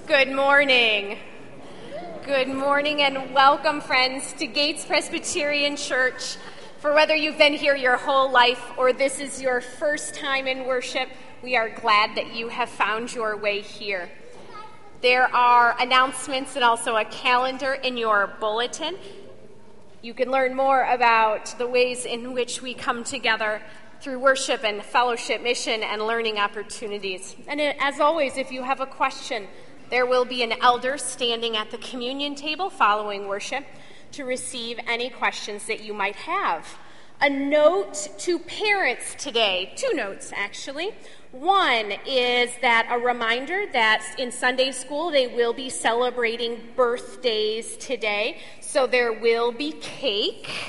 Good morning. Good morning and welcome, friends, to Gates Presbyterian Church. For whether you've been here your whole life or this is your first time in worship, we are glad that you have found your way here. There are announcements and also a calendar in your bulletin. You can learn more about the ways in which we come together through worship and fellowship, mission, and learning opportunities. And as always, if you have a question, there will be an elder standing at the communion table following worship to receive any questions that you might have. A note to parents today, 2 notes actually. One is that a reminder that in Sunday school they will be celebrating birthdays today, so there will be cake.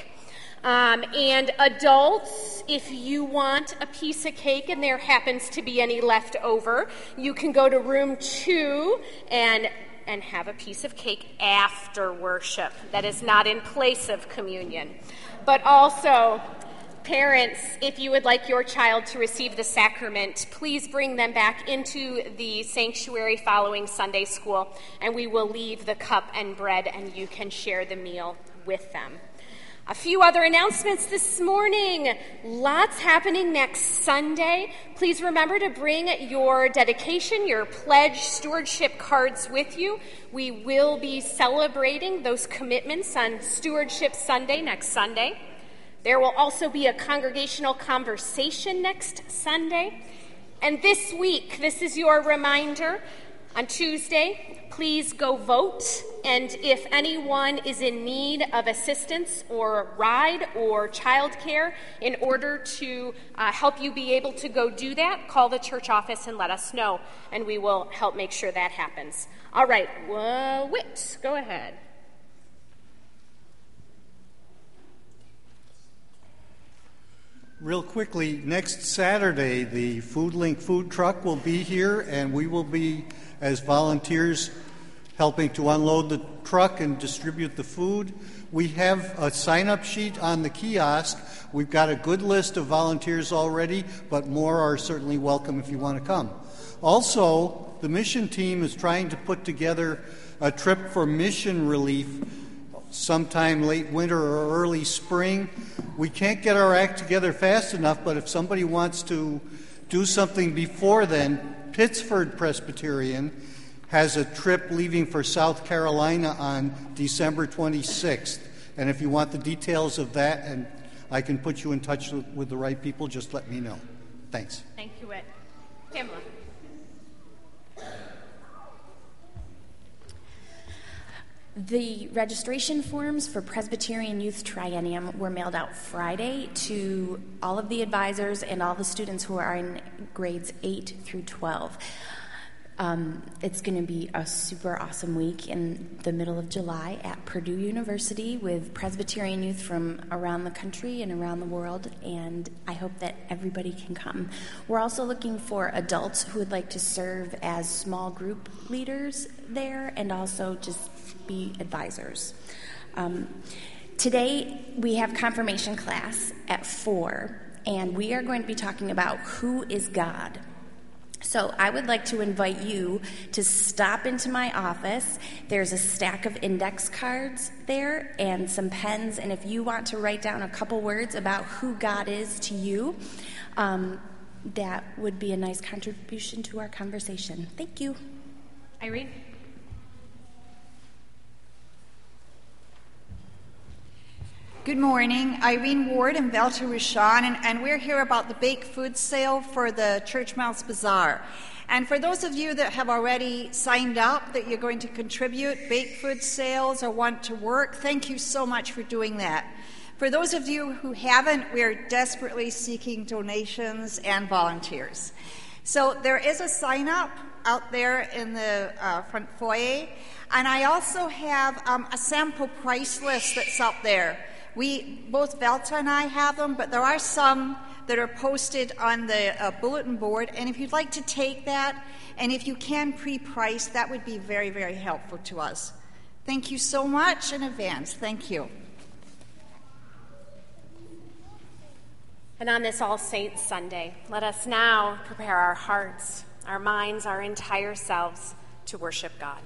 And adults, if you want a piece of cake and there happens to be any left over, you can go to room 2 and have a piece of cake after worship. That is not in place of communion. But also, parents, if you would like your child to receive the sacrament, please bring them back into the sanctuary following Sunday school, and we will leave the cup and bread, and you can share the meal with them. A few other announcements this morning. Lots happening next Sunday. Please remember to bring your dedication, your pledge, stewardship cards with you. We will be celebrating those commitments on Stewardship Sunday next Sunday. There will also be a congregational conversation next Sunday. And this week, this is your reminder, on Tuesday, please go vote. And if anyone is in need of assistance or ride or childcare, in order to help you be able to go do that, call the church office and let us know, and we will help make sure that happens. All right, Whit, go ahead. Real quickly, next Saturday, the FoodLink food truck will be here, and we will be, as volunteers, helping to unload the truck and distribute the food. We have a sign-up sheet on the kiosk. We've got a good list of volunteers already, but more are certainly welcome if you want to come. Also, the mission team is trying to put together a trip for mission relief sometime late winter or early spring. We can't get our act together fast enough, but if somebody wants to do something before then, Pittsford Presbyterian has a trip leaving for South Carolina on December 26th. And if you want the details of that and I can put you in touch with the right people, just let me know. Thanks. Thank you, Whit. Pamela. The registration forms for Presbyterian Youth Triennium were mailed out Friday to all of the advisors and all the students who are in grades 8 through 12. It's going to be a super awesome week in the middle of July at Purdue University with Presbyterian youth from around the country and around the world, and I hope that everybody can come. We're also looking for adults who would like to serve as small group leaders there and also just be advisors. Today we have confirmation class at 4, and we are going to be talking about who is God. So I would like to invite you to stop into my office. There's a stack of index cards there and some pens, and if you want to write down a couple words about who God is to you, that would be a nice contribution to our conversation. Thank you. Irene? Good morning, Irene Ward and Velta Rushan, and we're here about the baked food sale for the Church Mouse Bazaar. And for those of you that have already signed up that you're going to contribute baked food sales or want to work, thank you so much for doing that. For those of you who haven't, we're desperately seeking donations and volunteers. So there is a sign up out there in the front foyer, and I also have a sample price list that's up there. Both Velta and I have them, but there are some that are posted on the bulletin board, and if you'd like to take that, and if you can pre-price, that would be very, very helpful to us. Thank you so much in advance. Thank you. And on this All Saints Sunday, let us now prepare our hearts, our minds, our entire selves to worship God.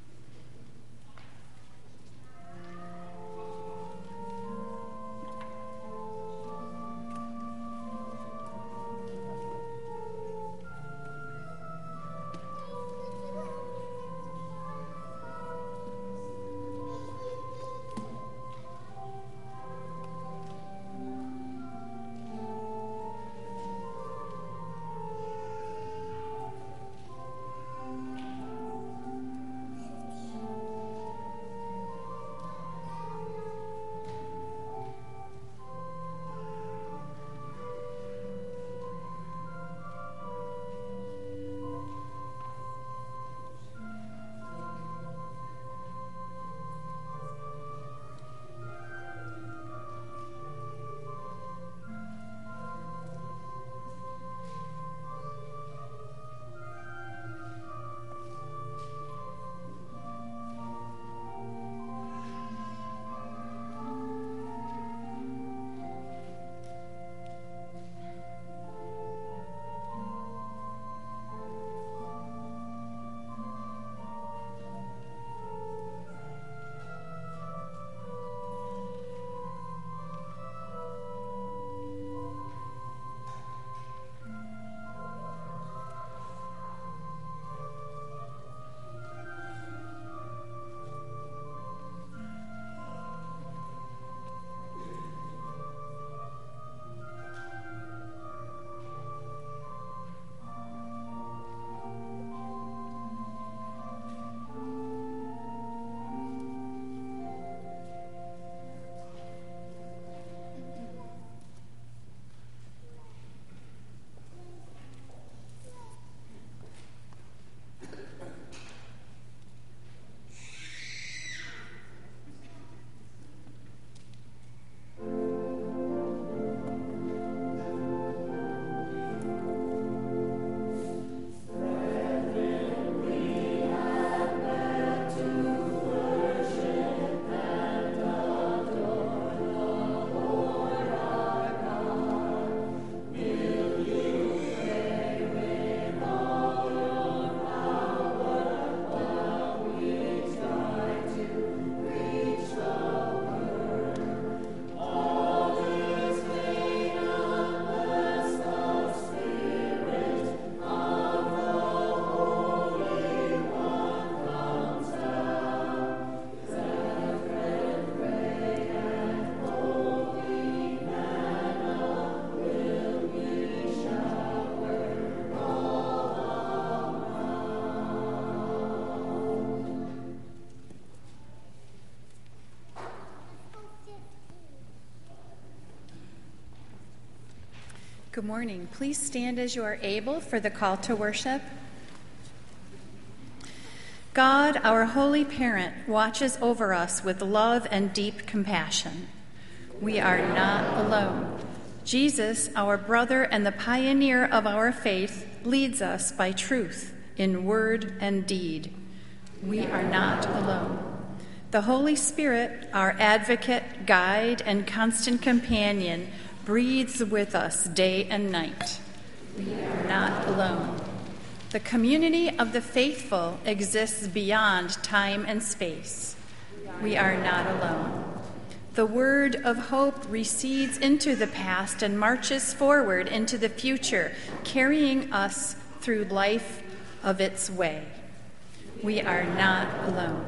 Good morning. Please stand as you are able for the call to worship. God, our holy parent, watches over us with love and deep compassion. We are not alone. Jesus, our brother and the pioneer of our faith, leads us by truth in word and deed. We are not alone. The Holy Spirit, our advocate, guide, and constant companion, breathes with us day and night. We are not alone. The community of the faithful exists beyond time and space. We are not alone. The word of hope recedes into the past and marches forward into the future, carrying us through life of its way. We are not alone.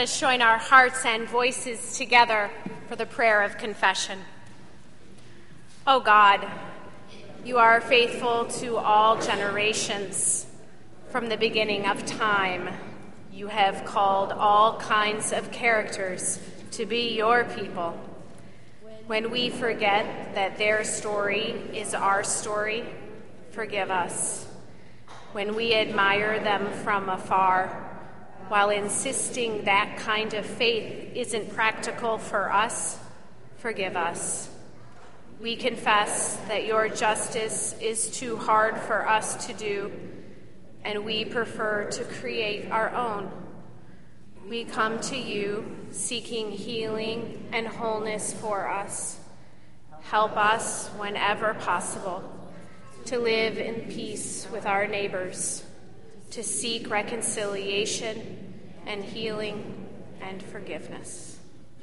us join our hearts and voices together for the prayer of confession. O God, you are faithful to all generations. From the beginning of time, you have called all kinds of characters to be your people. When we forget that their story is our story, forgive us. When we admire them from afar, while insisting that kind of faith isn't practical for us, forgive us. We confess that your justice is too hard for us to do, and we prefer to create our own. We come to you seeking healing and wholeness for us. Help us, whenever possible, to live in peace with our neighbors, to seek reconciliation and healing and forgiveness.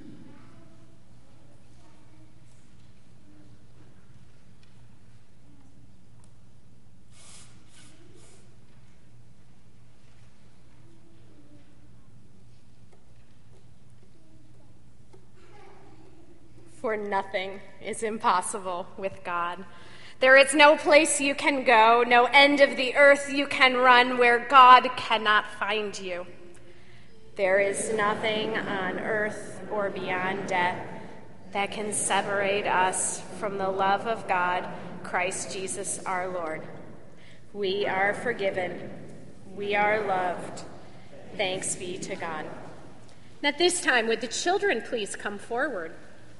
For nothing is impossible with God. There is no place you can go, no end of the earth you can run where God cannot find you. There is nothing on earth or beyond death that can separate us from the love of God, Christ Jesus our Lord. We are forgiven. We are loved. Thanks be to God. At this time, would the children please come forward?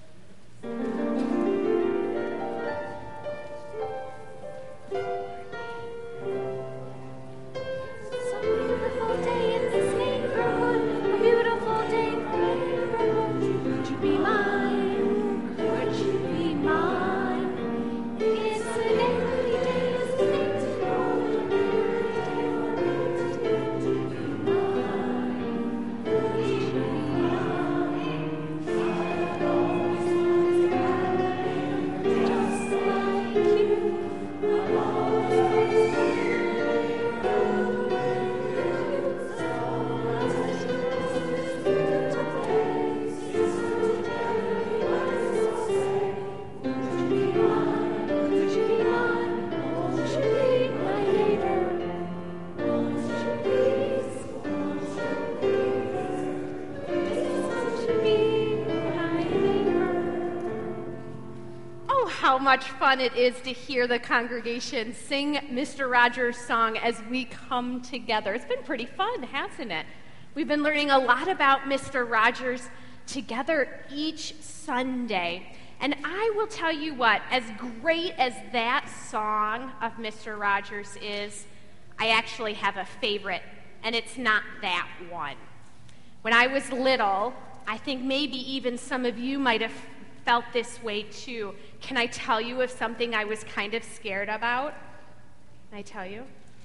How much fun it is to hear the congregation sing Mr. Rogers' song as we come together. It's been pretty fun, hasn't it? We've been learning a lot about Mr. Rogers together each Sunday. And I will tell you what, as great as that song of Mr. Rogers is, I actually have a favorite, and it's not that one. When I was little, I think maybe even some of you might have felt this way too. Can I tell you of something I was kind of scared about? Can I tell you?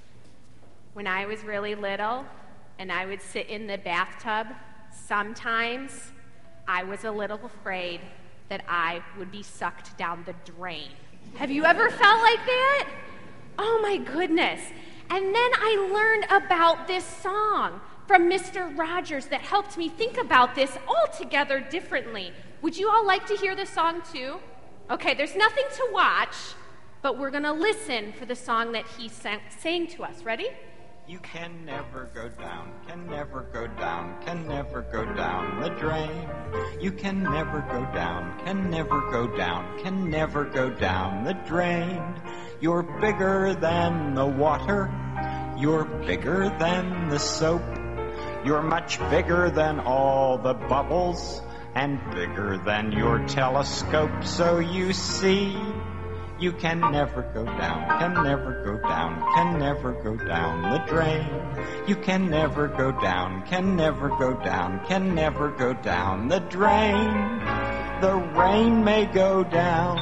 When I was really little and I would sit in the bathtub, sometimes I was a little afraid that I would be sucked down the drain. Have you ever felt like that? Oh my goodness. And then I learned about this song from Mr. Rogers that helped me think about this altogether differently. Would you all like to hear the song too? Okay, there's nothing to watch, but we're going to listen for the song that he sang to us. Ready? You can never go down, can never go down, can never go down the drain. You can never go down, can never go down, can never go down the drain. You're bigger than the water, you're bigger than the soap. You're much bigger than all the bubbles, and bigger than your telescope. So you see, you can never go down, can never go down, can never go down the drain. You can never go down, can never go down, can never go down the drain. The rain may go down,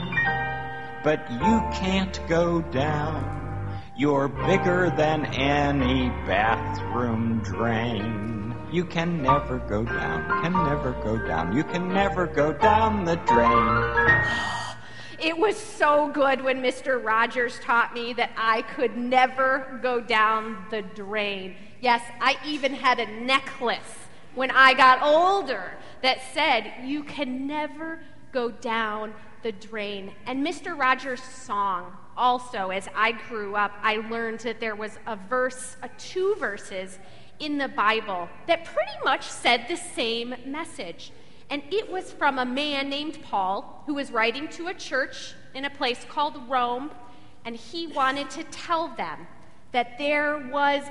but you can't go down. You're bigger than any bathroom drain. You can never go down, can never go down. You can never go down the drain. It was so good when Mr. Rogers taught me that I could never go down the drain. Yes, I even had a necklace when I got older that said, you can never go down the drain. And Mr. Rogers' song also, as I grew up, I learned that there was two verses in the Bible that pretty much said the same message. And it was from a man named Paul who was writing to a church in a place called Rome, and he wanted to tell them that there was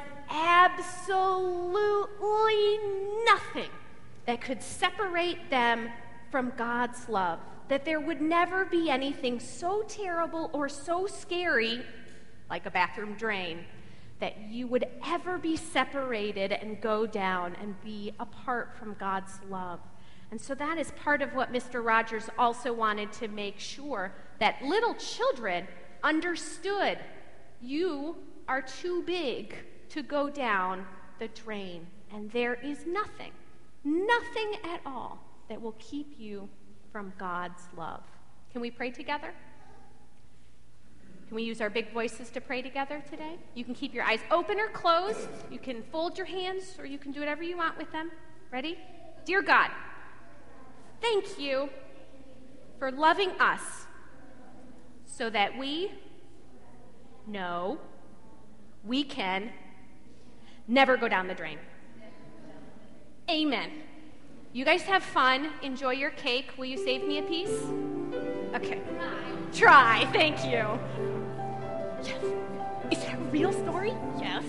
absolutely nothing that could separate them from God's love, that there would never be anything so terrible or so scary, like a bathroom drain, that you would ever be separated and go down and be apart from God's love. And so that is part of what Mr. Rogers also wanted to make sure that little children understood. You are too big to go down the drain, and there is nothing at all that will keep you from God's love. Can we pray together? Can we use our big voices to pray together today? You can keep your eyes open or closed. You can fold your hands, or you can do whatever you want with them. Ready? Dear God, thank you for loving us so that we know we can never go down the drain. Amen. You guys have fun. Enjoy your cake. Will you save me a piece? Okay. Try. Thank you. Yes. Is that a real story? Yes.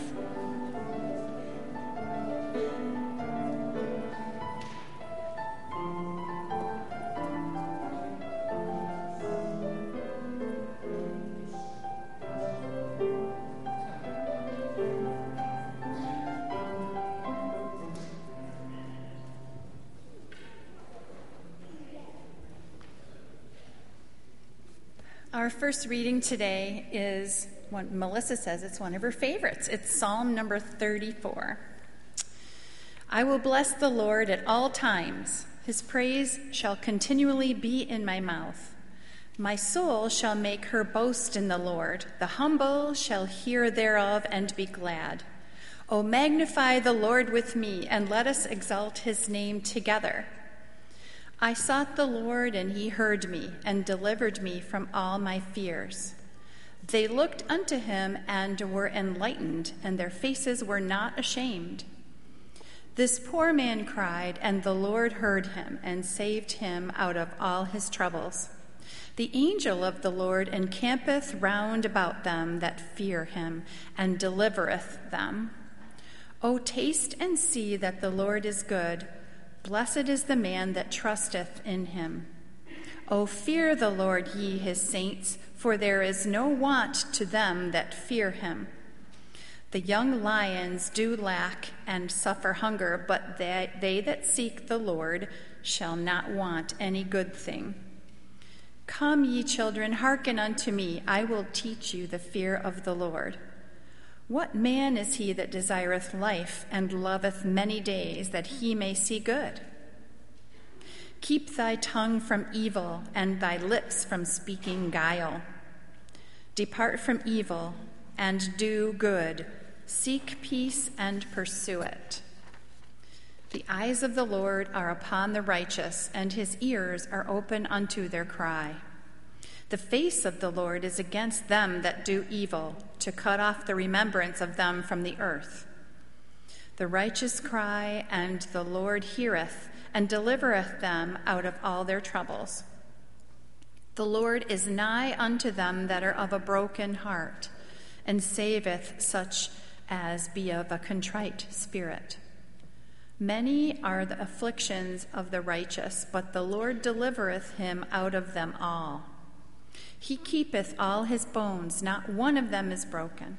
Our first reading today is what Melissa says it's one of her favorites. It's Psalm number 34. I will bless the Lord at all times. His praise shall continually be in my mouth. My soul shall make her boast in the Lord. The humble shall hear thereof and be glad. O magnify the Lord with me, and let us exalt his name together. I sought the Lord, and he heard me, and delivered me from all my fears. They looked unto him, and were enlightened, and their faces were not ashamed. This poor man cried, and the Lord heard him, and saved him out of all his troubles. The angel of the Lord encampeth round about them that fear him, and delivereth them. O taste and see that the Lord is good. Blessed is the man that trusteth in him. O fear the Lord, ye his saints, for there is no want to them that fear him. The young lions do lack and suffer hunger, but they that seek the Lord shall not want any good thing. Come, ye children, hearken unto me. I will teach you the fear of the Lord. What man is he that desireth life and loveth many days, that he may see good? Keep thy tongue from evil and thy lips from speaking guile. Depart from evil and do good. Seek peace and pursue it. The eyes of the Lord are upon the righteous, and his ears are open unto their cry. The face of the Lord is against them that do evil, to cut off the remembrance of them from the earth. The righteous cry, and the Lord heareth, and delivereth them out of all their troubles. The Lord is nigh unto them that are of a broken heart, and saveth such as be of a contrite spirit. Many are the afflictions of the righteous, but the Lord delivereth him out of them all. He keepeth all his bones, not one of them is broken.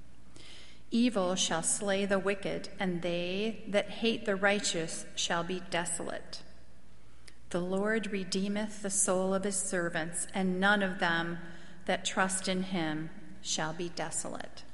Evil shall slay the wicked, and they that hate the righteous shall be desolate. The Lord redeemeth the soul of his servants, and none of them that trust in him shall be desolate.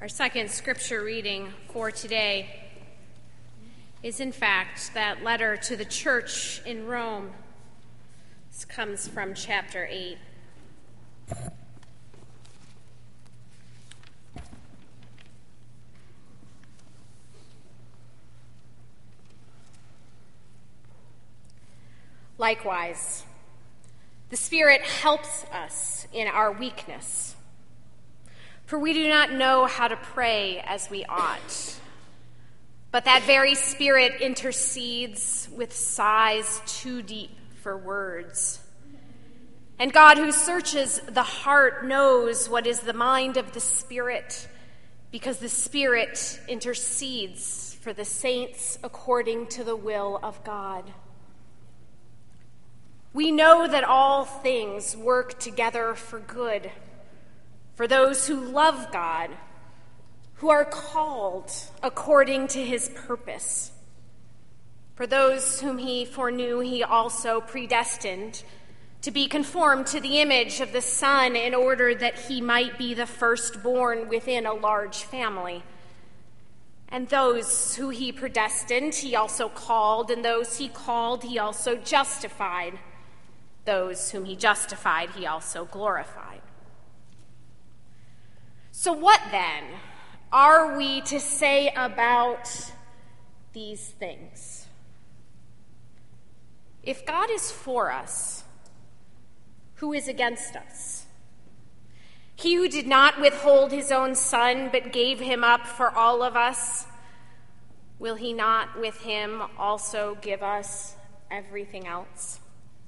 Our second scripture reading for today is, in fact, that letter to the church in Rome. This comes from chapter 8. Likewise, the Spirit helps us in our weakness, for we do not know how to pray as we ought. But that very Spirit intercedes with sighs too deep for words. And God, who searches the heart, knows what is the mind of the Spirit, because the Spirit intercedes for the saints according to the will of God. We know that all things work together for good, for those who love God, who are called according to his purpose. For those whom he foreknew, he also predestined to be conformed to the image of the Son, in order that he might be the firstborn within a large family. And those who he predestined, he also called, and those he called, he also justified. Those whom he justified, he also glorified. So what then are we to say about these things? If God is for us, who is against us? He who did not withhold his own Son, but gave him up for all of us, will he not with him also give us everything else?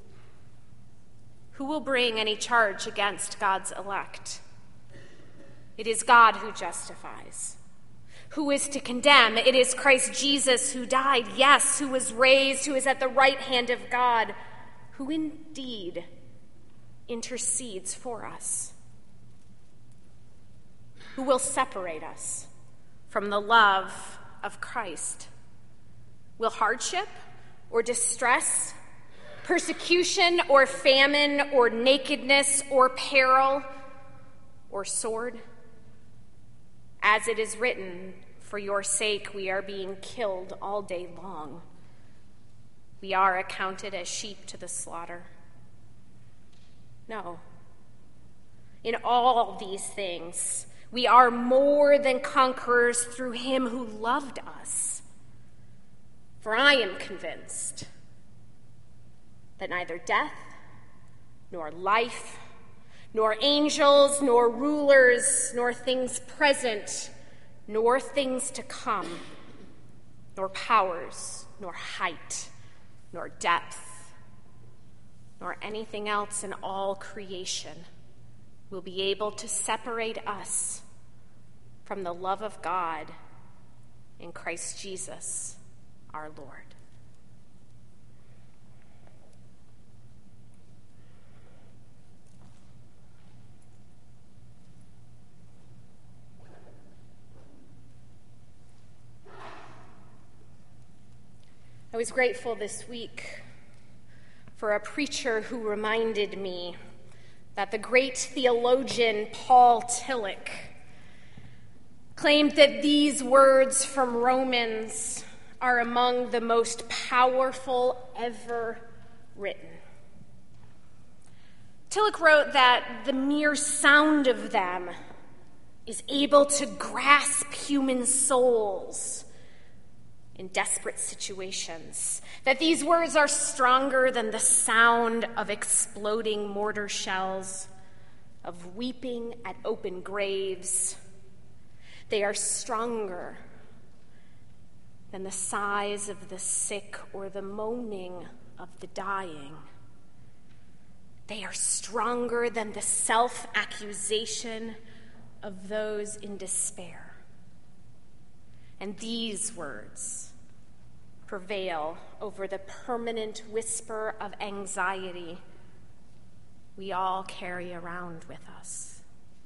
Who will bring any charge against God's elect? It is God who justifies. Who is to condemn? It is Christ Jesus who died, yes, who was raised, who is at the right hand of God, who indeed intercedes for us. Who will separate us from the love of Christ? Will hardship or distress, persecution or famine or nakedness or peril or sword? As it is written, for your sake we are being killed all day long. We are accounted as sheep to the slaughter. No. In all these things, we are more than conquerors through him who loved us. For I am convinced that neither death, nor life, nor angels, nor rulers, nor things present, nor things to come, nor powers, nor height, nor depth, nor anything else in all creation will be able to separate us from the love of God in Christ Jesus, our Lord. I was grateful this week for a preacher who reminded me that the great theologian Paul Tillich claimed that these words from Romans are among the most powerful ever written. Tillich wrote that the mere sound of them is able to grasp human souls in desperate situations, that these words are stronger than the sound of exploding mortar shells, of weeping at open graves. They are stronger than the sighs of the sick or the moaning of the dying. They are stronger than the self-accusation of those in despair. And these words prevail over the permanent whisper of anxiety we all carry around with us.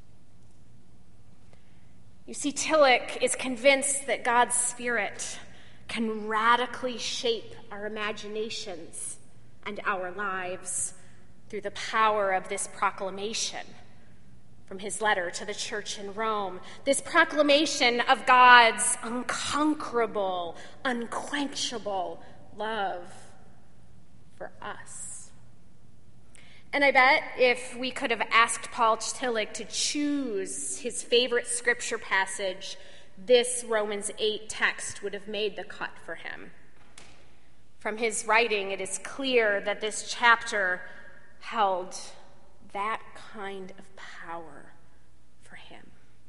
You see, Tillich is convinced that God's Spirit can radically shape our imaginations and our lives through the power of this proclamation from his letter to the church in Rome, this proclamation of God's unconquerable, unquenchable love for us. And I bet if we could have asked Paul Tillich to choose his favorite scripture passage, this Romans 8 text would have made the cut for him. From his writing, it is clear that this chapter held that kind of power for him.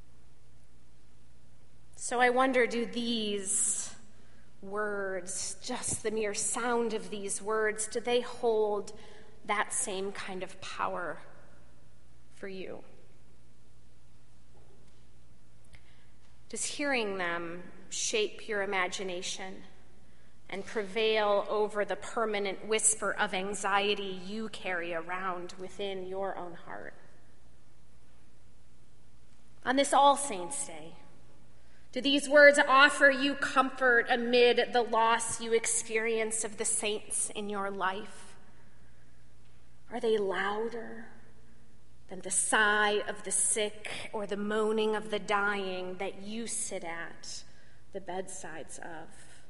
So I wonder, do these words, just the mere sound of these words, do they hold that same kind of power for you? Does hearing them shape your imagination and prevail over the permanent whisper of anxiety you carry around within your own heart? On this All Saints' Day, do these words offer you comfort amid the loss you experience of the saints in your life? Are they louder than the sigh of the sick or the moaning of the dying that you sit at the bedsides of?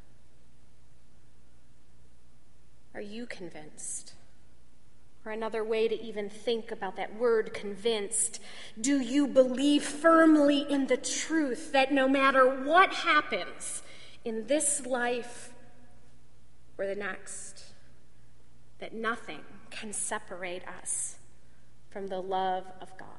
Are you convinced? Or another way to even think about that word, convinced, do you believe firmly in the truth that no matter what happens in this life or the next, that nothing can separate us from the love of God?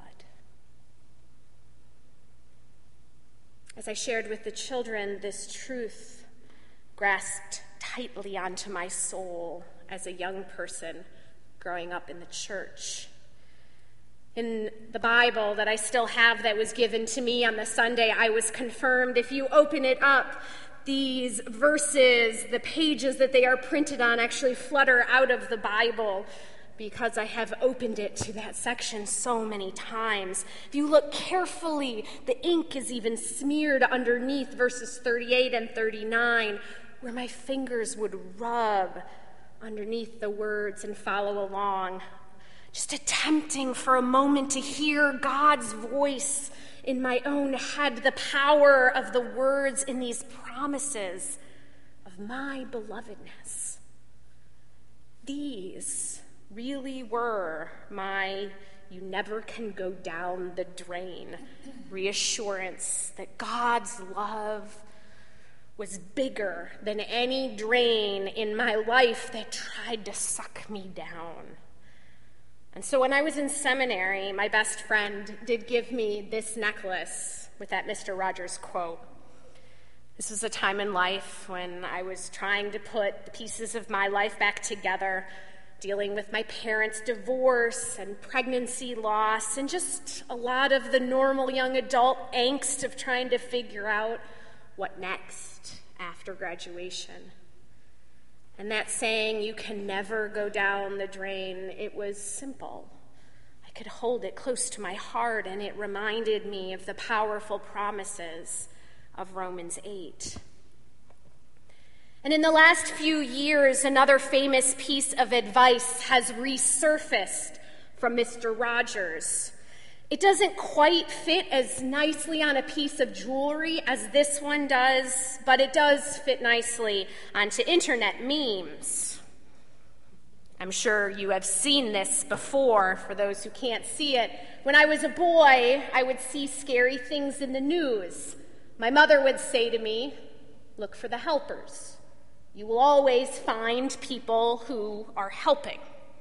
As I shared with the children, this truth grasped tightly onto my soul as a young person growing up in the church. In the Bible that I still have that was given to me on the Sunday I was confirmed, if you open it up, these verses, the pages that they are printed on, actually flutter out of the Bible because I have opened it to that section so many times. If you look carefully, the ink is even smeared underneath verses 38 and 39, where my fingers would rub underneath the words and follow along, just attempting for a moment to hear God's voice in my own head, the power of the words in these promises of my belovedness. These really were my "you never can go down the drain" reassurance that God's love was bigger than any drain in my life that tried to suck me down. And so when I was in seminary, my best friend did give me this necklace with that Mr. Rogers quote. This was a time in life when I was trying to put the pieces of my life back together, dealing with my parents' divorce and pregnancy loss, and just a lot of the normal young adult angst of trying to figure out what next after graduation. And that saying, "you can never go down the drain," it was simple. I could hold it close to my heart, and it reminded me of the powerful promises of Romans 8. And in the last few years, another famous piece of advice has resurfaced from Mr. Rogers. It doesn't quite fit as nicely on a piece of jewelry as this one does, but it does fit nicely onto internet memes. I'm sure you have seen this before, for those who can't see it. When I was a boy, I would see scary things in the news. My mother would say to me, "Look for the helpers. You will always find people who are helping."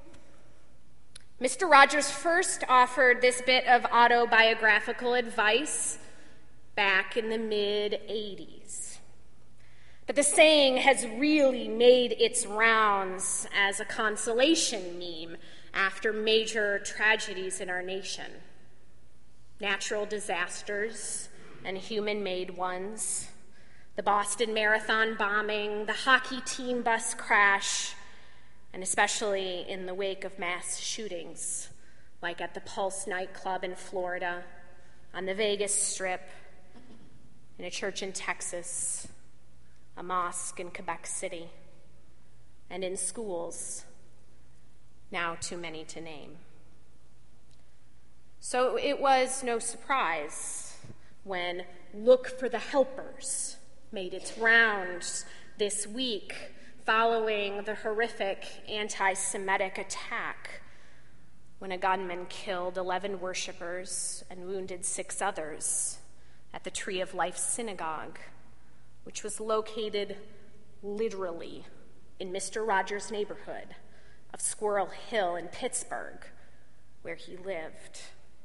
Mr. Rogers first offered this bit of autobiographical advice back in the mid-'80s. But the saying has really made its rounds as a consolation meme after major tragedies in our nation. Natural disasters and human-made ones, the Boston Marathon bombing, the hockey team bus crash, and especially in the wake of mass shootings, like at the Pulse nightclub in Florida, on the Vegas Strip, in a church in Texas, a mosque in Quebec City, and in schools, now too many to name. So it was no surprise when Look for the Helpers made its rounds this week following the horrific anti-Semitic attack when a gunman killed 11 worshipers and wounded 6 others at the Tree of Life Synagogue, which was located literally in Mr. Rogers' neighborhood of Squirrel Hill in Pittsburgh, where he lived.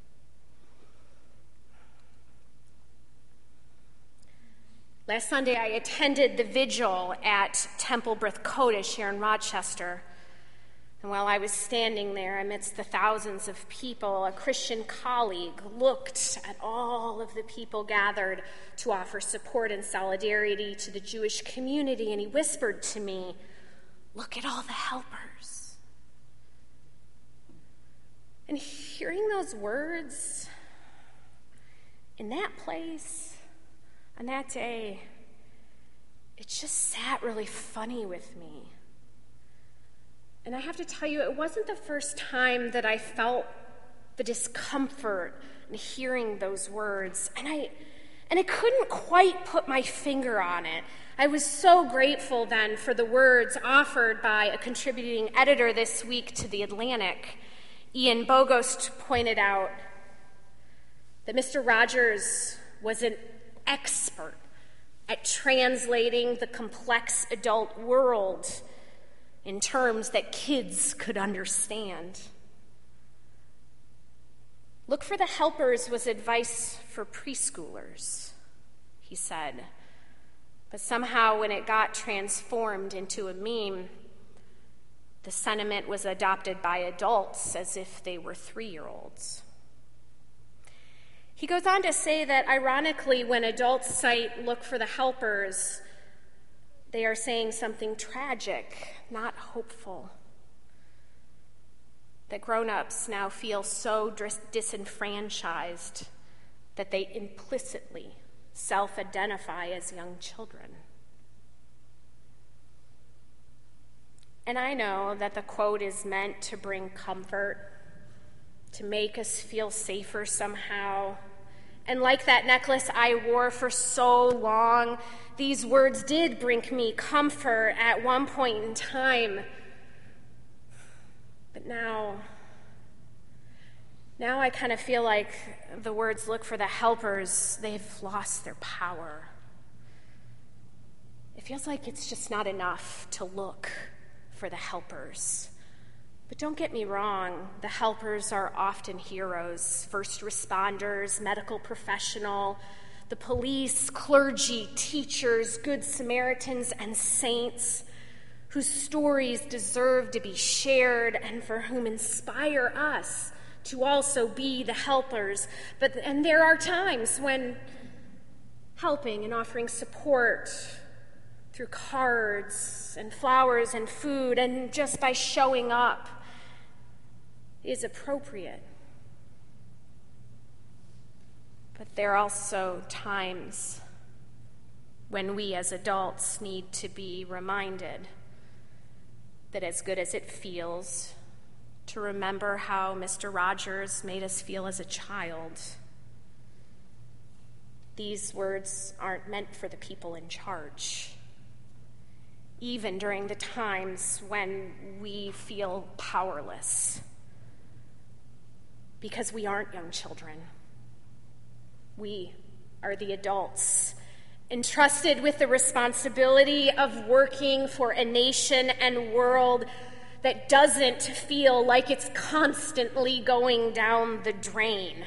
Last Sunday, I attended the vigil at Temple B'rith Kodesh here in Rochester. And while I was standing there amidst the thousands of people, a Christian colleague looked at all of the people gathered to offer support and solidarity to the Jewish community, and he whispered to me, "Look at all the helpers." And hearing those words in that place, on that day, it just sat really funny with me. And I have to tell you, it wasn't the first time that I felt the discomfort in hearing those words. And I couldn't quite put my finger on it. I was so grateful then for the words offered by a contributing editor this week to The Atlantic. Ian Bogost pointed out that Mr. Rogers was an expert at translating the complex adult world in terms that kids could understand. Look for the Helpers was advice for preschoolers, he said. But somehow when it got transformed into a meme, the sentiment was adopted by adults as if they were 3-year-olds. He goes on to say that, ironically, when adults cite Look for the Helpers, they are saying something tragic, not hopeful. That grown-ups now feel so disenfranchised that they implicitly self-identify as young children. And I know that the quote is meant to bring comfort, to make us feel safer somehow. And like that necklace I wore for so long, these words did bring me comfort at one point in time. But now I kind of feel like the words Look for the Helpers, they've lost their power. It feels like it's just not enough to look for the helpers. But don't get me wrong, the helpers are often heroes, first responders, medical professional, the police, clergy, teachers, good Samaritans, and saints whose stories deserve to be shared and for whom inspire us to also be the helpers. And there are times when helping and offering support through cards and flowers and food and just by showing up is appropriate. But there are also times when we as adults need to be reminded that as good as it feels to remember how Mr. Rogers made us feel as a child, these words aren't meant for the people in charge. Even during the times when we feel powerless, because we aren't young children. We are the adults, entrusted with the responsibility of working for a nation and world that doesn't feel like it's constantly going down the drain.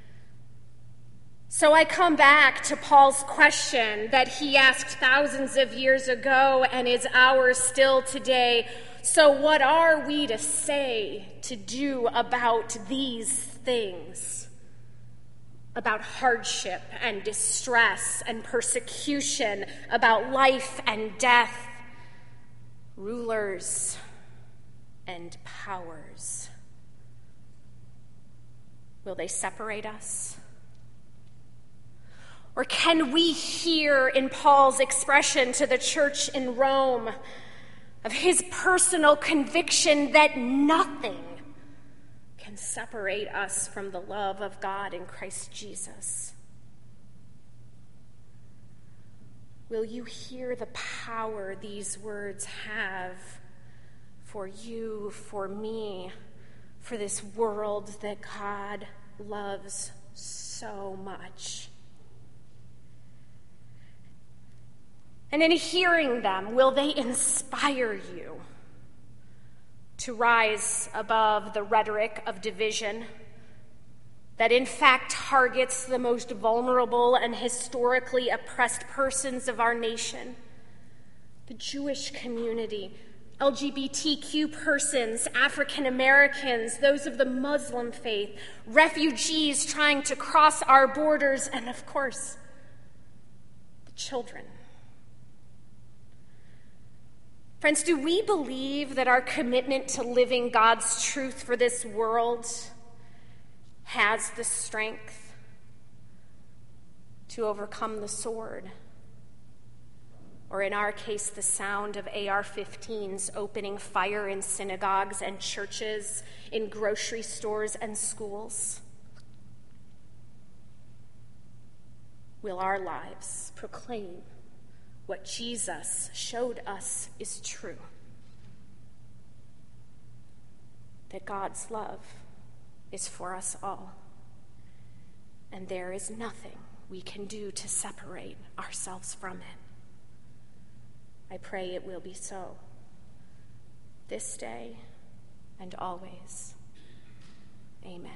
So I come back to Paul's question that he asked thousands of years ago and is ours still today. So what are we to say, to do about these things? About hardship and distress and persecution, about life and death, rulers and powers. Will they separate us? Or can we hear in Paul's expression to the church in Rome of his personal conviction that nothing can can separate us from the love of God in Christ Jesus. Will you hear the power these words have for you, for me, for this world that God loves so much? And in hearing them, will they inspire you to rise above the rhetoric of division that in fact targets the most vulnerable and historically oppressed persons of our nation, the Jewish community, LGBTQ persons, African Americans, those of the Muslim faith, refugees trying to cross our borders, and of course, the children. Friends, do we believe that our commitment to living God's truth for this world has the strength to overcome the sword? Or in our case, the sound of AR-15s opening fire in synagogues and churches, in grocery stores and schools? Will our lives proclaim what Jesus showed us is true? That God's love is for us all, and there is nothing we can do to separate ourselves from it. I pray it will be so, this day and always. Amen.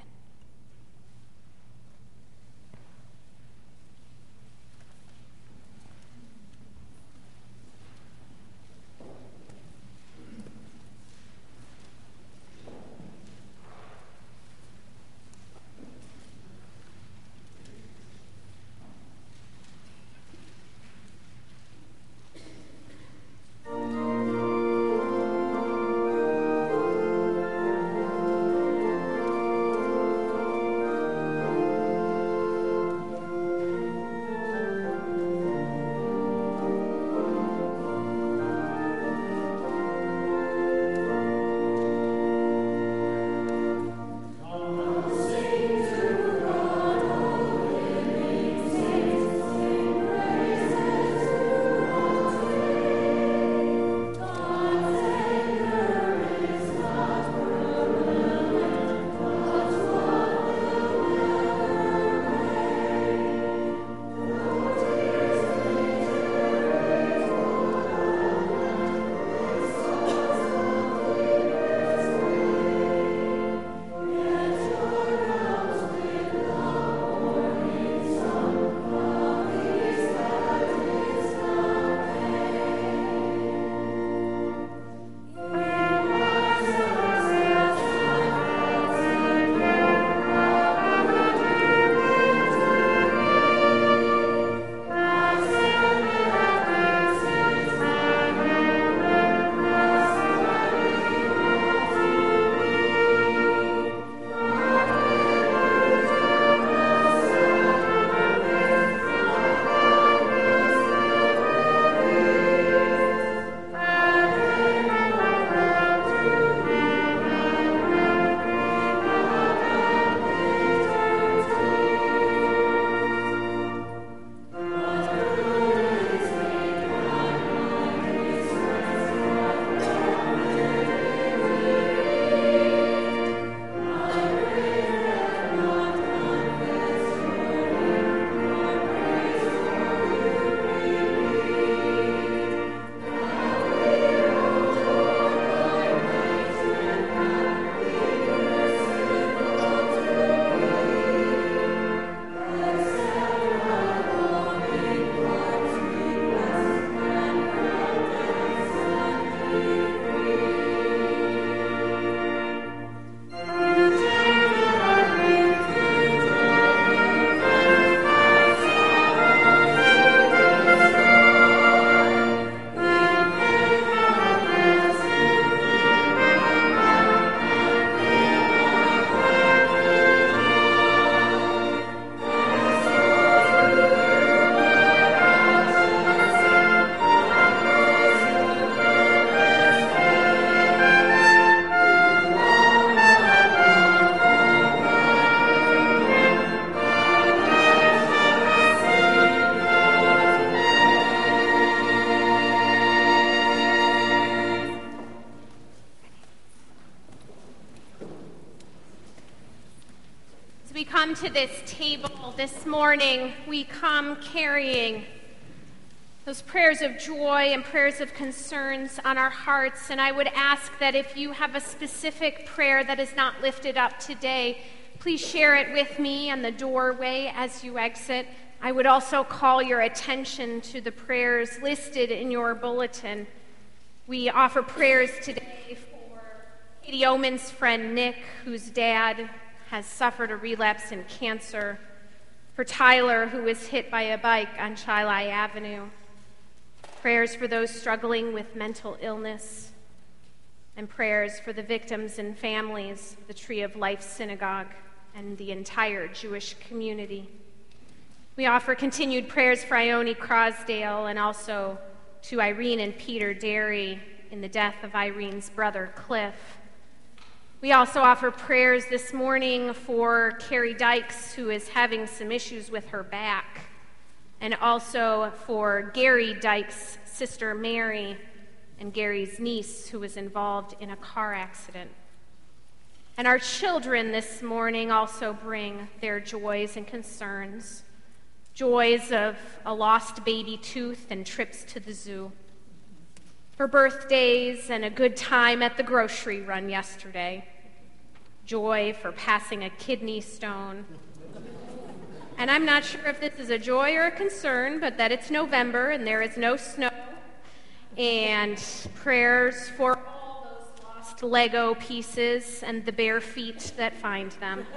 come to this table this morning, we come carrying those prayers of joy and prayers of concerns on our hearts. And I would ask that if you have a specific prayer that is not lifted up today, please share it with me in the doorway as you exit. I would also call your attention to the prayers listed in your bulletin. We offer prayers today for Katie Oman's friend Nick, whose dad has suffered a relapse in cancer, for Tyler, who was hit by a bike on Chilai Avenue, prayers for those struggling with mental illness, and prayers for the victims and families of the Tree of Life Synagogue and the entire Jewish community. We offer continued prayers for Ione Crosdale and also to Irene and Peter Derry in the death of Irene's brother, Cliff. We also offer prayers this morning for Carrie Dykes, who is having some issues with her back, and also for Gary Dykes' sister, Mary, and Gary's niece, who was involved in a car accident. And our children this morning also bring their joys and concerns, joys of a lost baby tooth and trips to the zoo, for birthdays and a good time at the grocery run yesterday, joy for passing a kidney stone. And I'm not sure if this is a joy or a concern, but that it's November and there is no snow, and prayers for all those lost Lego pieces and the bare feet that find them.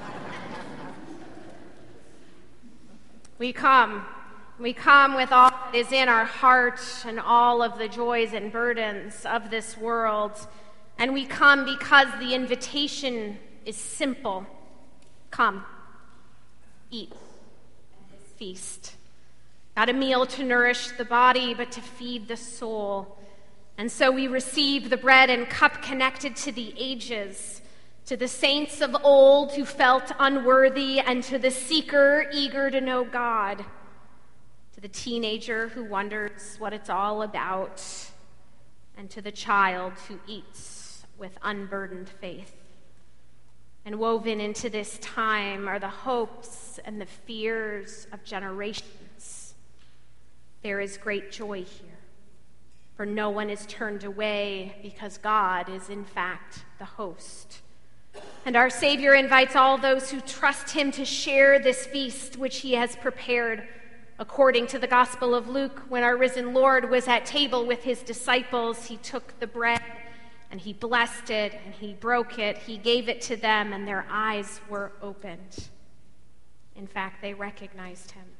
We come with all that is in our heart and all of the joys and burdens of this world. And we come because the invitation is simple. Come, eat at this feast. Not a meal to nourish the body, but to feed the soul. And so we receive the bread and cup connected to the ages, to the saints of old who felt unworthy, and to the seeker eager to know God, to the teenager who wonders what it's all about, and to the child who eats with unburdened faith. And woven into this time are the hopes and the fears of generations. There is great joy here, for no one is turned away because God is in fact the host. And our Savior invites all those who trust him to share this feast which he has prepared. According to the Gospel of Luke, when our risen Lord was at table with his disciples, he took the bread and he blessed it and he broke it. He gave it to them and their eyes were opened. In fact, they recognized him.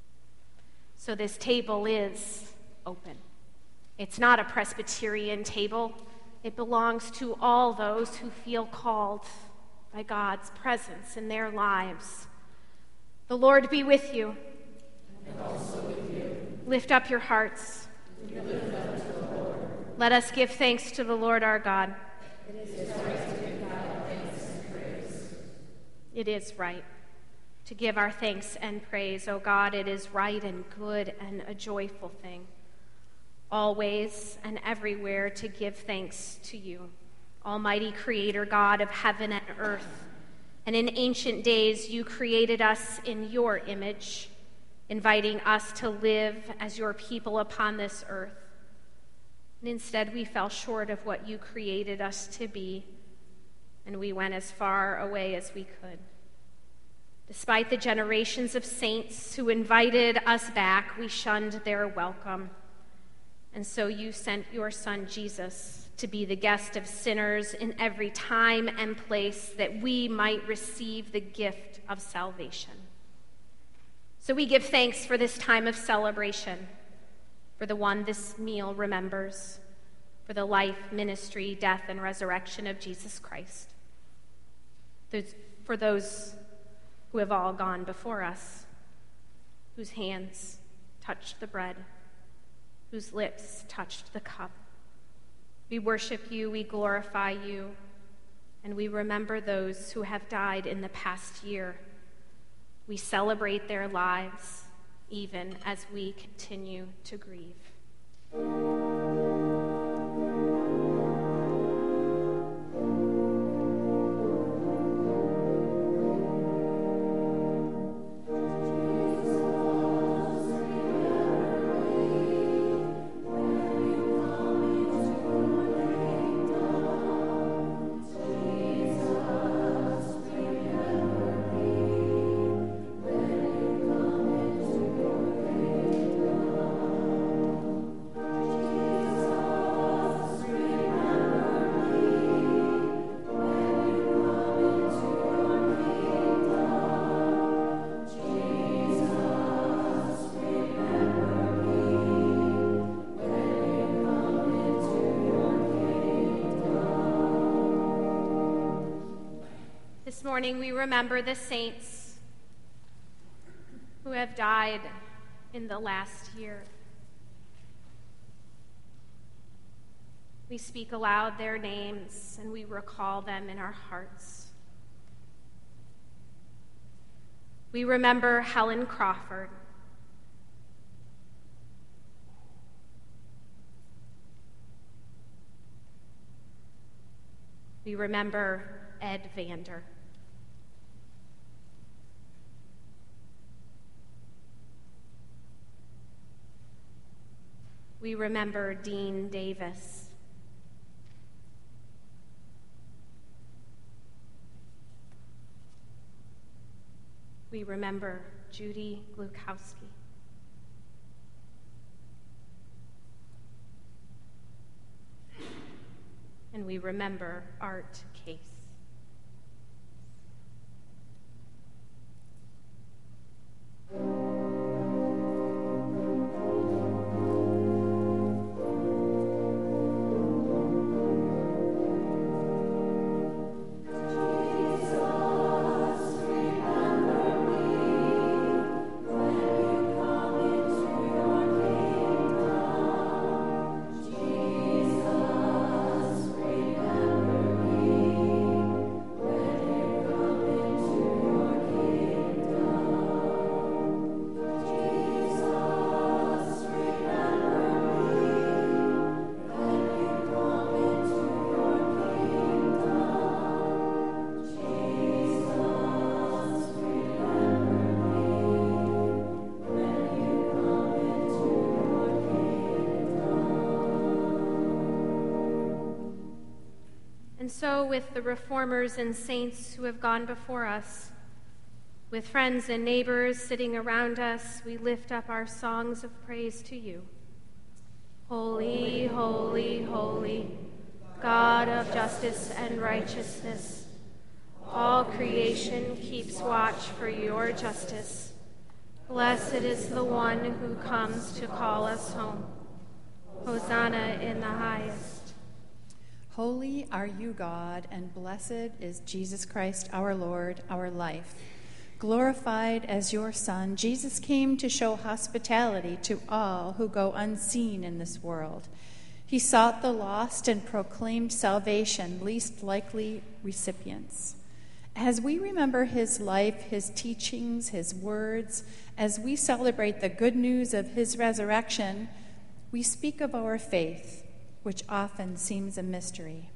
So this table is open. It's not a Presbyterian table. It belongs to all those who feel called by God's presence in their lives. The Lord be with you. And also with you. Lift up your hearts. We lift up to the Lord. Let us give thanks to the Lord our God. It is right to give God thanks and praise. It is right to give our thanks and praise. O God, it is right and good and a joyful thing, always and everywhere to give thanks to you, Almighty Creator, God of heaven and earth. And in ancient days you created us in your image, inviting us to live as your people upon this earth. And instead we fell short of what you created us to be, and we went as far away as we could. Despite the generations of saints who invited us back, we shunned their welcome. And so you sent your Son, Jesus, to be the guest of sinners in every time and place that we might receive the gift of salvation. So we give thanks for this time of celebration, for the one this meal remembers, for the life, ministry, death, and resurrection of Jesus Christ, for those who have all gone before us, whose hands touched the bread, whose lips touched the cup. We worship you, we glorify you, and we remember those who have died in the past year. We celebrate their lives even as we continue to grieve. This morning we remember the saints who have died in the last year. We speak aloud their names and we recall them in our hearts. We remember Helen Crawford. We remember Ed Vander. We remember Dean Davis. We remember Judy Glukowski. And we remember Art Case. So with the reformers and saints who have gone before us, with friends and neighbors sitting around us, we lift up our songs of praise to you. Holy, holy, holy, God of justice and righteousness, all creation keeps watch for your justice. Blessed is the one who comes to call us home. Hosanna in the highest. Holy are you, God, and blessed is Jesus Christ, our Lord, our life. Glorified as your Son, Jesus came to show hospitality to all who go unseen in this world. He sought the lost and proclaimed salvation, least likely recipients. As we remember his life, his teachings, his words, as we celebrate the good news of his resurrection, we speak of our faith, which often seems a mystery.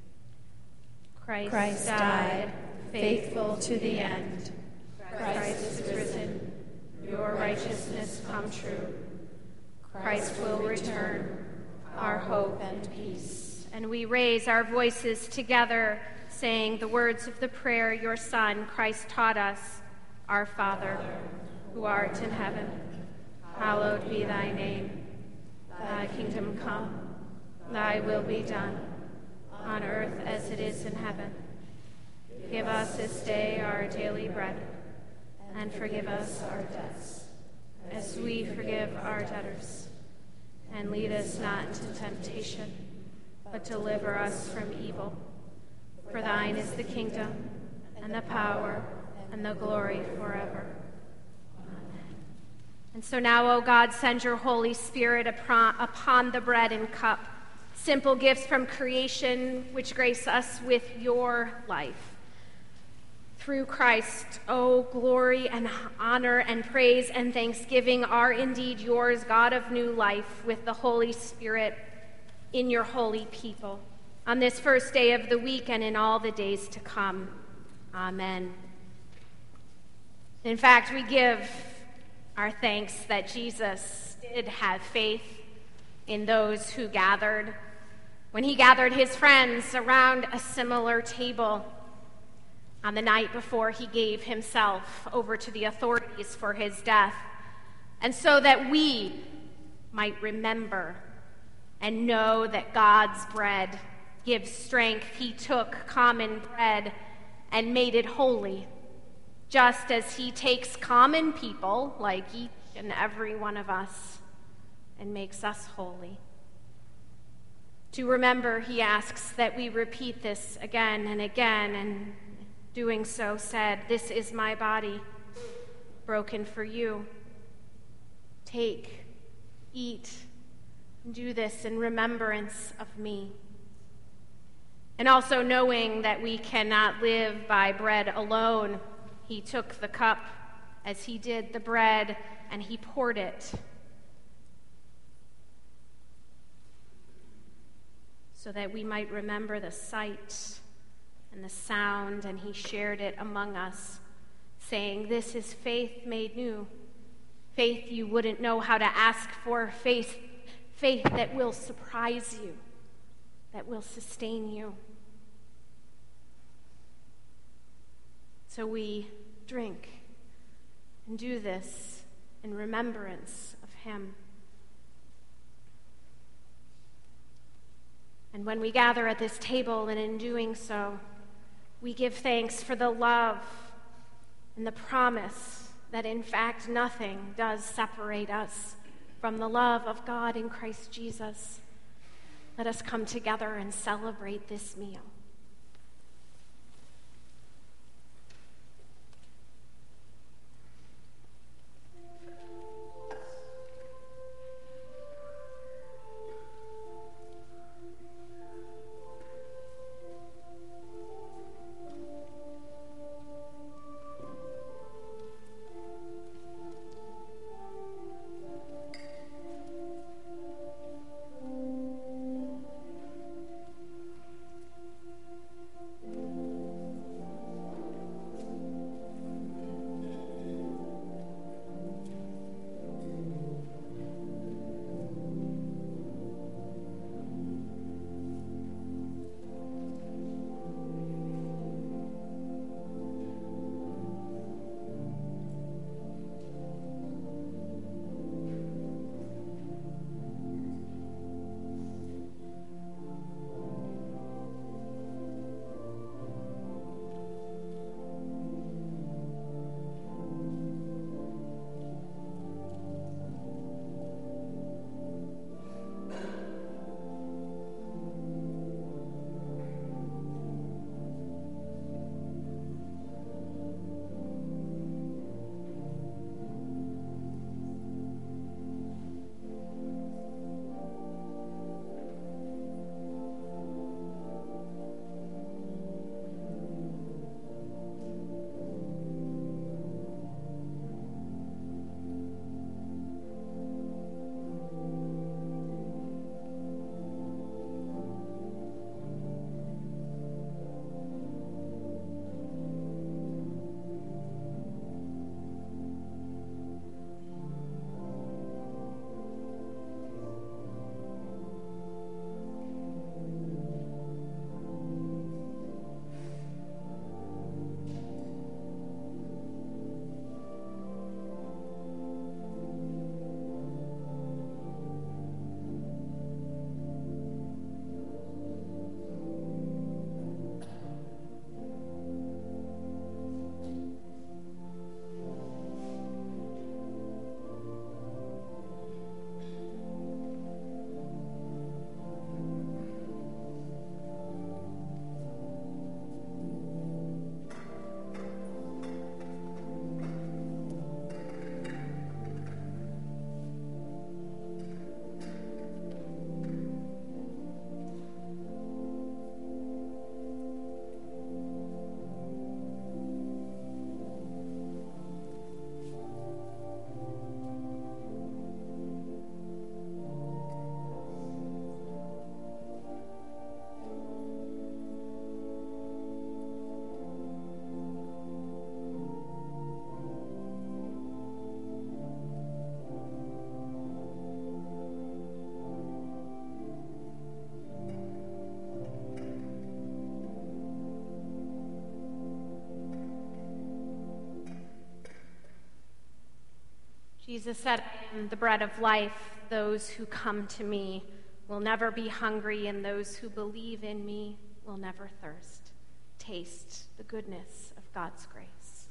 Christ died, faithful to the end. Christ is risen, your righteousness come true. Christ will return, our hope and peace. And we raise our voices together, saying the words of the prayer your Son, Christ, taught us. Our Father, who art in heaven, hallowed be thy name. Thy kingdom come. Thy will be done, on earth as it is in heaven. Give us this day our daily bread, and forgive us our debts, as we forgive our debtors. And lead us not into temptation, but deliver us from evil. For thine is the kingdom, and the power, and the glory forever. Amen. And so now, O God, send your Holy Spirit upon the bread and cup, simple gifts from creation which grace us with your life. Through Christ, oh, glory and honor and praise and thanksgiving are indeed yours, God of new life, with the Holy Spirit in your holy people, on this first day of the week and in all the days to come. Amen. In fact, we give our thanks that Jesus did have faith in those who gathered. When he gathered his friends around a similar table on the night before he gave himself over to the authorities for his death, and so that we might remember and know that God's bread gives strength, he took common bread and made it holy, just as he takes common people like each and every one of us and makes us holy. To remember, he asks that we repeat this again and again, and doing so, said, "This is my body, broken for you. Take, eat, and do this in remembrance of me." And also knowing that we cannot live by bread alone, he took the cup as he did the bread, and he poured it, so that we might remember the sight and the sound, and he shared it among us, saying, "This is faith made new, faith you wouldn't know how to ask for, faith that will surprise you, that will sustain you." So we drink and do this in remembrance of him. And when we gather at this table, and in doing so, we give thanks for the love and the promise that in fact nothing does separate us from the love of God in Christ Jesus. Let us come together and celebrate this meal. Jesus said, "I am the bread of life. Those who come to me will never be hungry, and those who believe in me will never thirst." Taste the goodness of God's grace.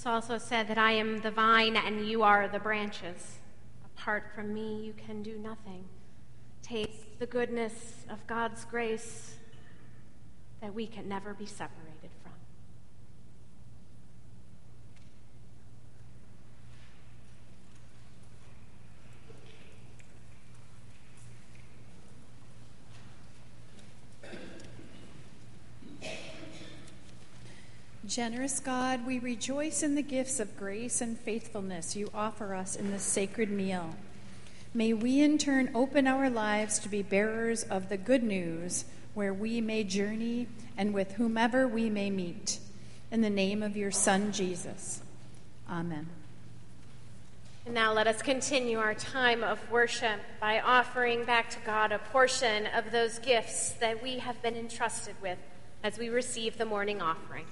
Jesus also said that I am the vine and you are the branches. Apart from me, you can do nothing. Taste the goodness of God's grace that we can never be separated from. Generous God, we rejoice in the gifts of grace and faithfulness you offer us in this sacred meal. May we in turn open our lives to be bearers of the good news where we may journey and with whomever we may meet. In the name of your Son, Jesus. Amen. And now let us continue our time of worship by offering back to God a portion of those gifts that we have been entrusted with as we receive the morning offering.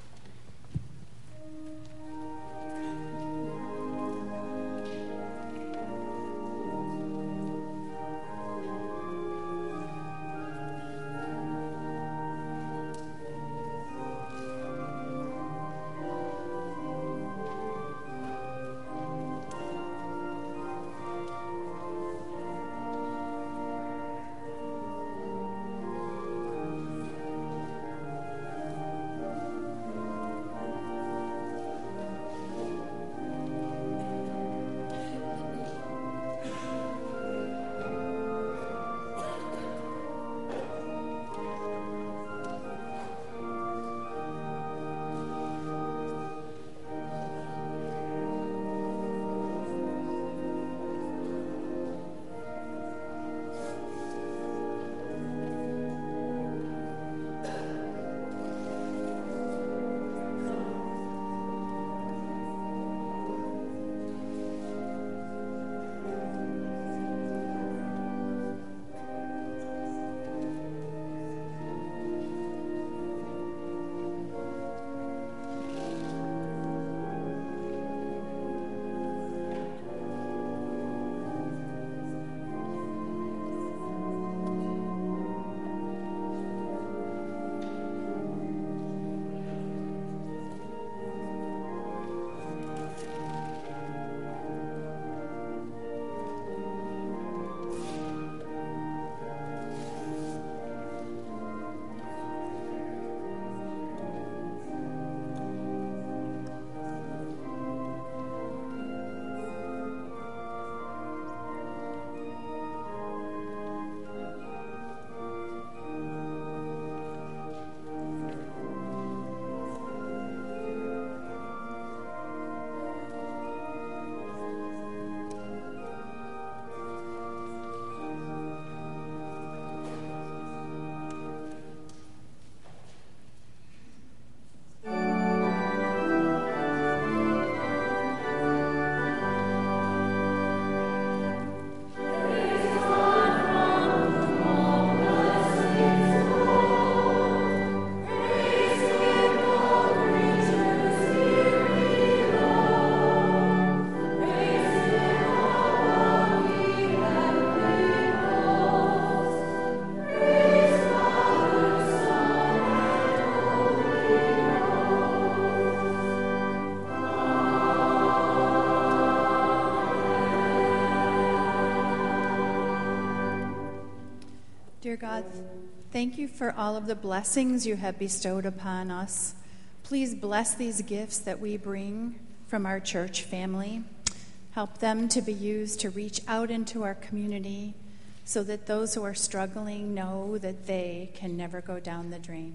Dear God, thank you for all of the blessings you have bestowed upon us. Please bless these gifts that we bring from our church family. Help them to be used to reach out into our community so that those who are struggling know that they can never go down the drain.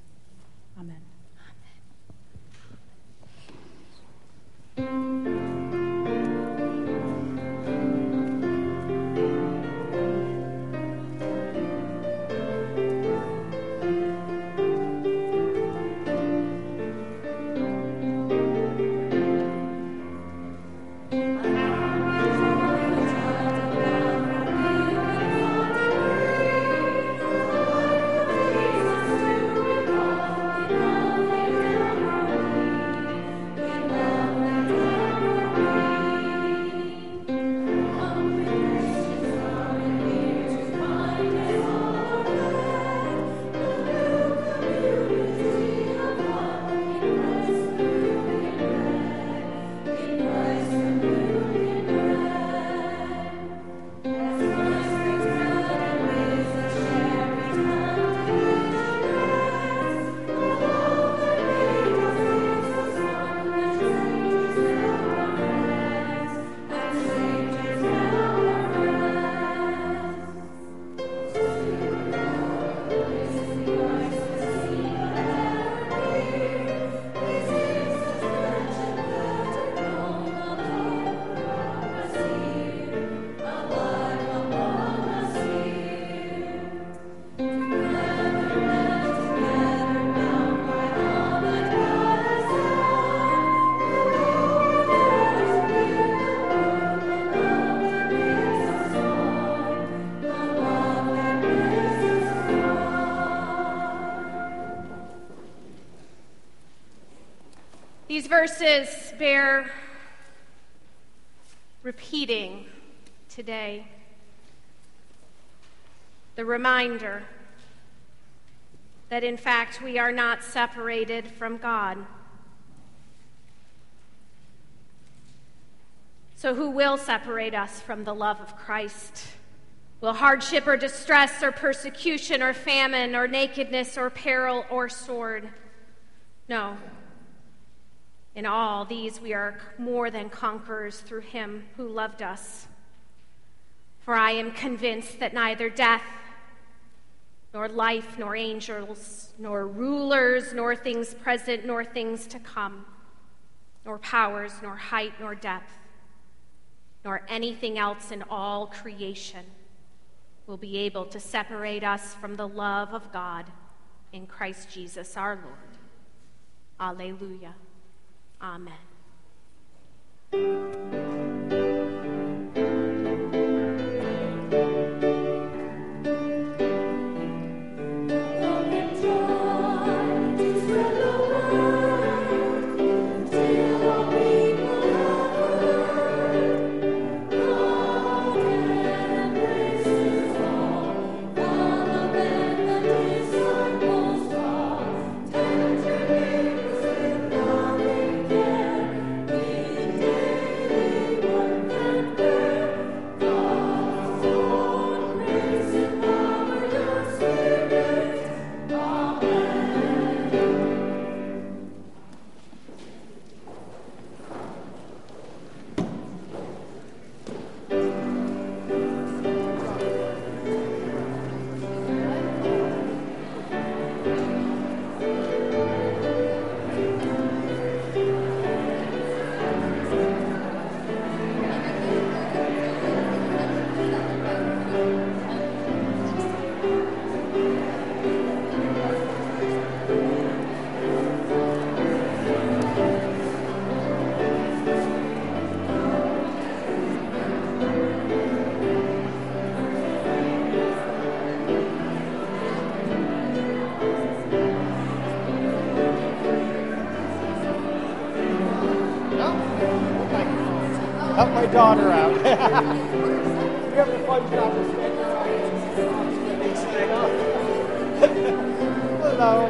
Amen. Amen. verses bear repeating today. The reminder that in fact we are not separated from God. So who will separate us from the love of Christ? Will hardship or distress or persecution or famine or nakedness or peril or sword? No. In all these we are more than conquerors through him who loved us. For I am convinced that neither death, nor life, nor angels, nor rulers, nor things present, nor things to come, nor powers, nor height, nor depth, nor anything else in all creation will be able to separate us from the love of God in Christ Jesus our Lord. Alleluia. Amen. Help my daughter out. You have a fun job of standing around. Hello.